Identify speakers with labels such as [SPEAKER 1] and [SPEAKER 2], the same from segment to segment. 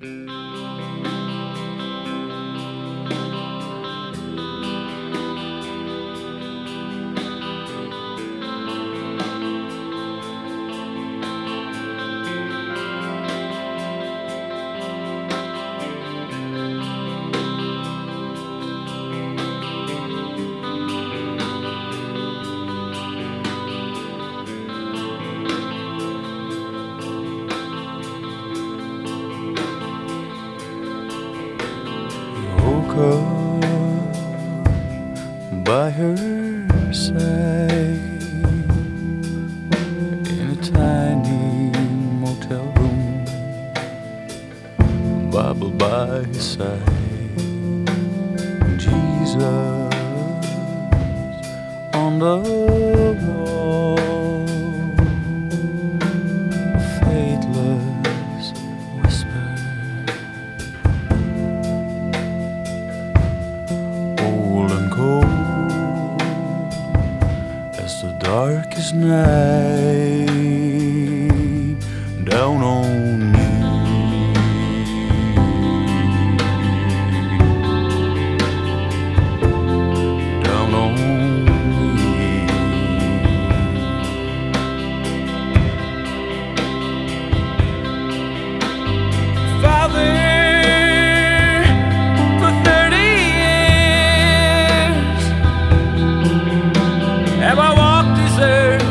[SPEAKER 1] Woke up by her side in a tiny motel room, Bible by his side, Jesus on the wall, a faithless whisper, old and cold as the darkest night down on me. Down on me. Father, for 30 years have I walked this earth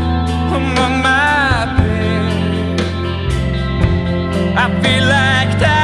[SPEAKER 1] among my peers. I feel like